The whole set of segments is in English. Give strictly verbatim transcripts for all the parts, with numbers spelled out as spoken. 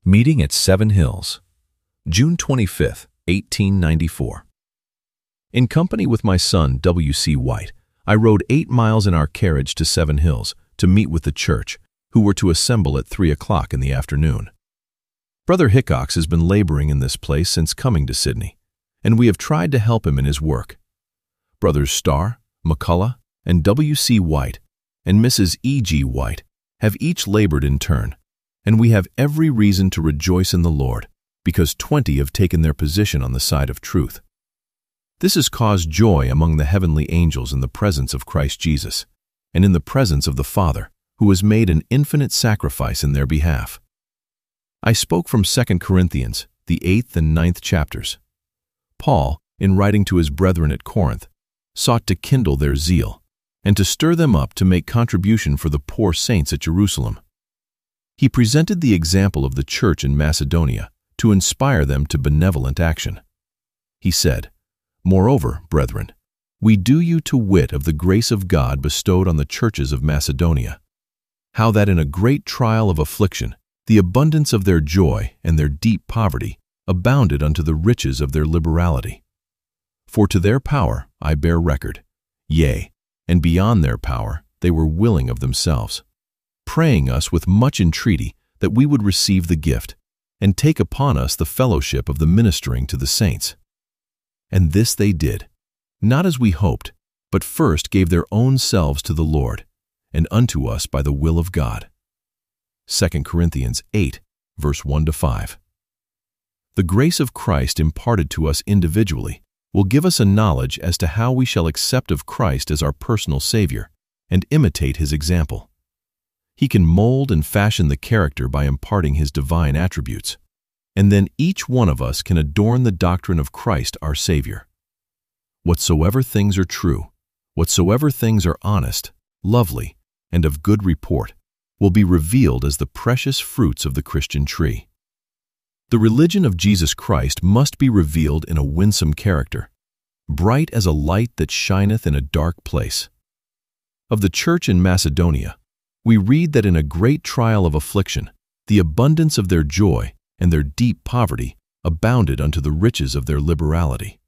Meeting at Seven Hills, June twenty-fifth, eighteen ninety-four. In company with my son, W C White, I rode eight miles in our carriage to Seven Hills to meet with the church, who were to assemble at three o'clock in the afternoon. Brother Hickox has been laboring in this place since coming to Sydney, and we have tried to help him in his work. Brothers Starr, McCullough, and W C White, and Missus E G White have each labored in turn, and we have every reason to rejoice in the Lord, because twenty have taken their position on the side of truth. This has caused joy among the heavenly angels in the presence of Christ Jesus, and in the presence of the Father, who has made an infinite sacrifice in their behalf. I spoke from Second Corinthians, the eighth and ninth chapters. Paul, in writing to his brethren at Corinth, sought to kindle their zeal, and to stir them up to make contribution for the poor saints at Jerusalem. He presented the example of the church in Macedonia to inspire them to benevolent action. He said, "Moreover, brethren, we do you to wit of the grace of God bestowed on the churches of Macedonia, how that in a great trial of affliction, the abundance of their joy and their deep poverty abounded unto the riches of their liberality. For to their power I bear record, yea, and beyond their power they were willing of themselves, praying us with much entreaty that we would receive the gift, and take upon us the fellowship of the ministering to the saints. And this they did, not as we hoped, but first gave their own selves to the Lord, and unto us by the will of God." Second Corinthians eight, verse one to five. The grace of Christ imparted to us individually will give us a knowledge as to how we shall accept of Christ as our personal Savior and imitate His example. He can mold and fashion the character by imparting His divine attributes, and then each one of us can adorn the doctrine of Christ our Savior. Whatsoever things are true, whatsoever things are honest, lovely, and of good report, will be revealed as the precious fruits of the Christian tree. The religion of Jesus Christ must be revealed in a winsome character, bright as a light that shineth in a dark place. Of the church in Macedonia, we read that in a great trial of affliction, the abundance of their joy and their deep poverty abounded unto the riches of their liberality.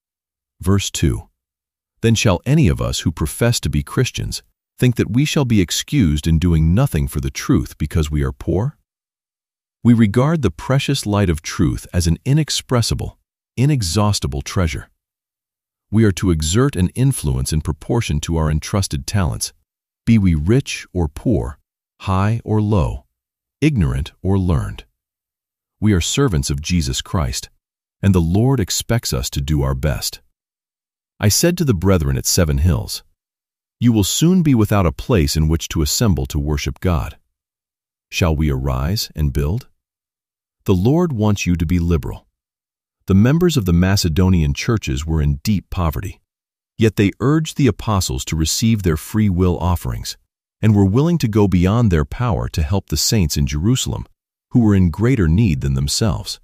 Verse two. Then shall any of us who profess to be Christians think that we shall be excused in doing nothing for the truth because we are poor? We regard the precious light of truth as an inexpressible, inexhaustible treasure. We are to exert an influence in proportion to our entrusted talents, be we rich or poor, high or low, ignorant or learned. We are servants of Jesus Christ, and the Lord expects us to do our best. I said to the brethren at Seven Hills, "You will soon be without a place in which to assemble to worship God. Shall we arise and build?" The Lord wants you to be liberal. The members of the Macedonian churches were in deep poverty, yet they urged the apostles to receive their free will offerings, and were willing to go beyond their power to help the saints in Jerusalem, who were in greater need than themselves.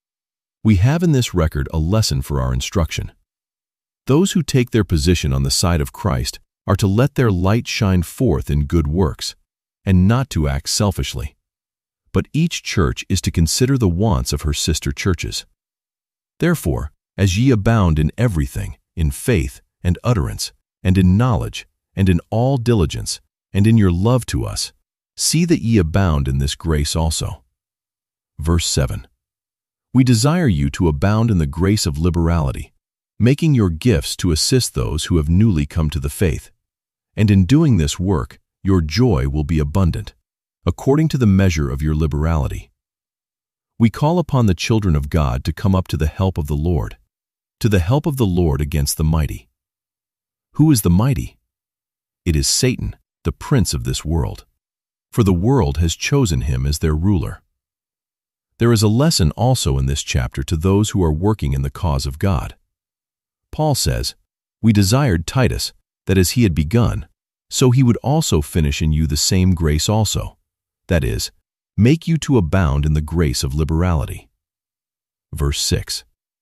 We have in this record a lesson for our instruction. Those who take their position on the side of Christ are to let their light shine forth in good works, and not to act selfishly. But each church is to consider the wants of her sister churches. Therefore, as ye abound in everything, in faith, and utterance, and in knowledge, and in all diligence, and in your love to us, see that ye abound in this grace also. Verse seven. We desire you to abound in the grace of liberality, making your gifts to assist those who have newly come to the faith. And in doing this work, your joy will be abundant, according to the measure of your liberality. We call upon the children of God to come up to the help of the Lord, to the help of the Lord against the mighty. Who is the mighty? It is Satan, the prince of this world, for the world has chosen him as their ruler. There is a lesson also in this chapter to those who are working in the cause of God. Paul says, "We desired Titus, that as he had begun, so he would also finish in you the same grace also, that is, make you to abound in the grace of liberality." Verse six.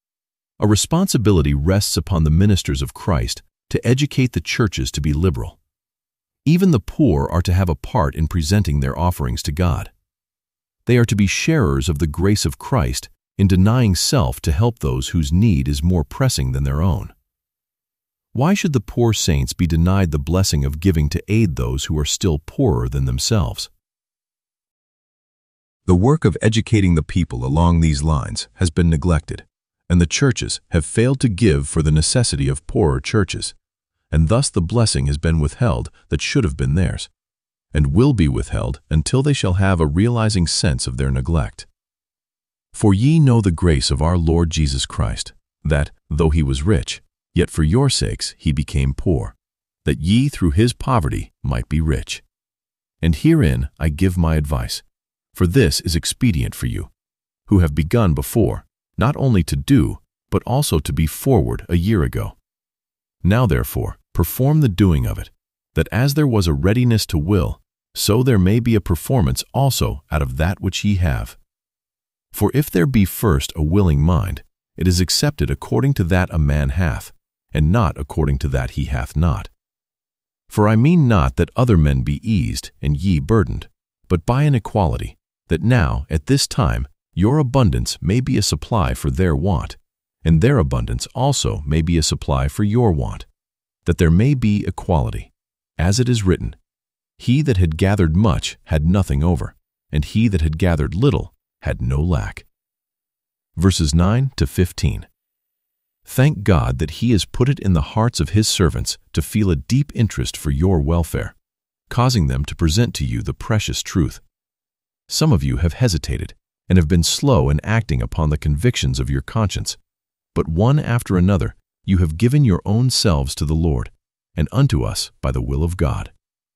A responsibility rests upon the ministers of Christ to educate the churches to be liberal. Even the poor are to have a part in presenting their offerings to God. They are to be sharers of the grace of Christ in denying self to help those whose need is more pressing than their own. Why should the poor saints be denied the blessing of giving to aid those who are still poorer than themselves? The work of educating the people along these lines has been neglected, and the churches have failed to give for the necessity of poorer churches, and thus the blessing has been withheld that should have been theirs, and will be withheld until they shall have a realizing sense of their neglect. For ye know the grace of our Lord Jesus Christ, that, though he was rich, yet for your sakes he became poor, that ye through his poverty might be rich. And herein I give my advice, for this is expedient for you, who have begun before, not only to do, but also to be forward a year ago. Now therefore, perform the doing of it, that as there was a readiness to will, so there may be a performance also out of that which ye have. For if there be first a willing mind, it is accepted according to that a man hath, and not according to that he hath not. For I mean not that other men be eased and ye burdened, but by an equality, that now, at this time, your abundance may be a supply for their want, and their abundance also may be a supply for your want, that there may be equality. As it is written, he that had gathered much had nothing over, and he that had gathered little had no lack. Verses nine to fifteen. Thank God that he has put it in the hearts of his servants to feel a deep interest for your welfare, causing them to present to you the precious truth. Some of you have hesitated and have been slow in acting upon the convictions of your conscience, but one after another you have given your own selves to the Lord, and unto us by the will of God.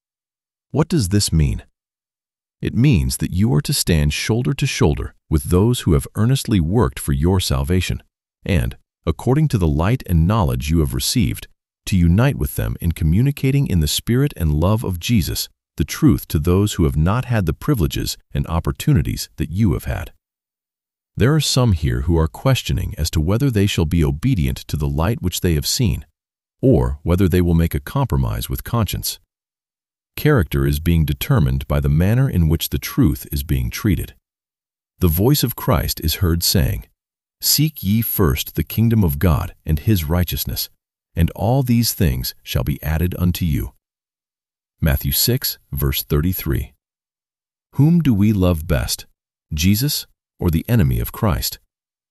What does this mean? It means that you are to stand shoulder to shoulder with those who have earnestly worked for your salvation, and, according to the light and knowledge you have received, to unite with them in communicating in the spirit and love of Jesus the truth to those who have not had the privileges and opportunities that you have had. There are some here who are questioning as to whether they shall be obedient to the light which they have seen, or whether they will make a compromise with conscience. Character is being determined by the manner in which the truth is being treated. The voice of Christ is heard saying, "Seek ye first the kingdom of God and his righteousness, and all these things shall be added unto you." Matthew six, verse thirty-three. Whom do we love best, Jesus or the enemy of Christ?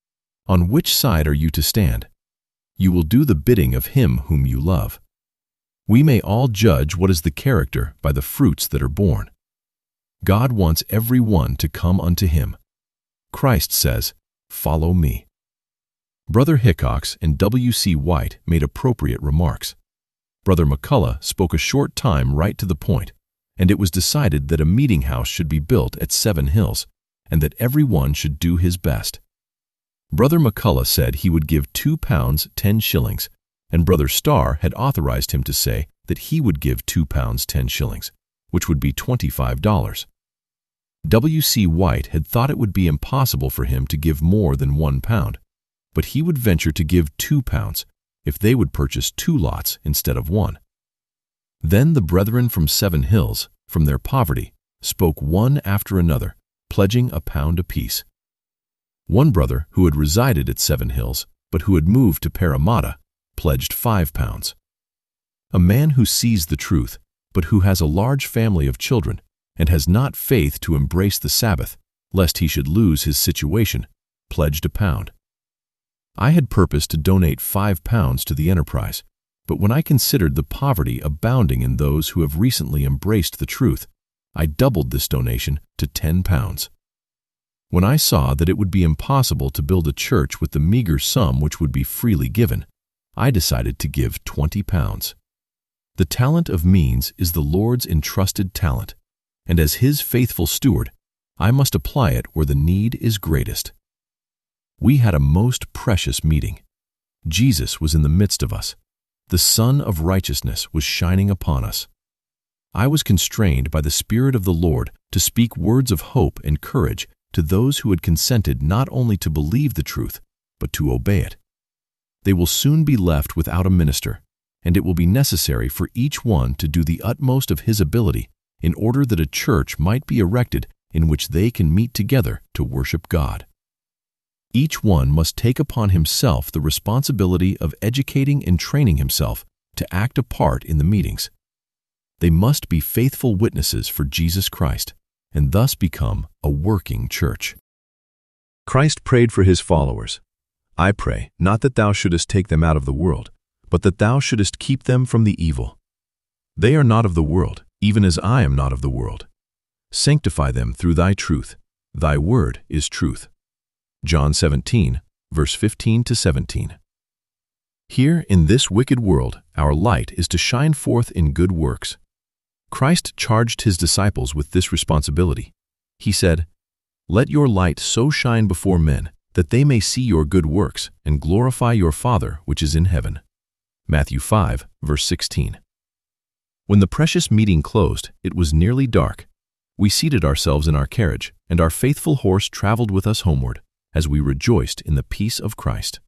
On which side are you to stand? You will do the bidding of him whom you love. We may all judge what is the character by the fruits that are born. God wants every one to come unto him. Christ says, "Follow me." Brother Hickox and W C White made appropriate remarks. Brother McCullough spoke a short time right to the point, and it was decided that a meeting house should be built at Seven Hills, and that every one should do his best. Brother McCullough said he would give two pounds ten shillings, and Brother Starr had authorized him to say that he would give two pounds ten shillings, which would be twenty-five dollars. W C White had thought it would be impossible for him to give more than one pound, but he would venture to give two pounds if they would purchase two lots instead of one. Then the brethren from Seven Hills, from their poverty, spoke one after another, pledging a pound apiece. One brother who had resided at Seven Hills, but who had moved to Parramatta, pledged five pounds. A man who sees the truth, but who has a large family of children, and has not faith to embrace the Sabbath, lest he should lose his situation, pledged a pound. I had purposed to donate five pounds to the enterprise, but when I considered the poverty abounding in those who have recently embraced the truth, I doubled this donation to ten pounds. When I saw that it would be impossible to build a church with the meager sum which would be freely given, I decided to give twenty pounds. The talent of means is the Lord's entrusted talent, and as his faithful steward, I must apply it where the need is greatest. We had a most precious meeting. Jesus was in the midst of us. The Sun of Righteousness was shining upon us. I was constrained by the Spirit of the Lord to speak words of hope and courage to those who had consented not only to believe the truth, but to obey it. They will soon be left without a minister, and it will be necessary for each one to do the utmost of his ability in order that a church might be erected in which they can meet together to worship God. Each one must take upon himself the responsibility of educating and training himself to act a part in the meetings. They must be faithful witnesses for Jesus Christ and thus become a working church. Christ prayed for his followers. I pray, not that thou shouldest take them out of the world, but that thou shouldest keep them from the evil. They are not of the world, even as I am not of the world. Sanctify them through thy truth. Thy word is truth. John seventeen, verse fifteen to seventeen. Here in this wicked world, our light is to shine forth in good works. Christ charged his disciples with this responsibility. He said, "Let your light so shine before men, that they may see your good works and glorify your Father which is in heaven." Matthew five, verse sixteen. When the precious meeting closed, it was nearly dark. We seated ourselves in our carriage, and our faithful horse traveled with us homeward, as we rejoiced in the peace of Christ.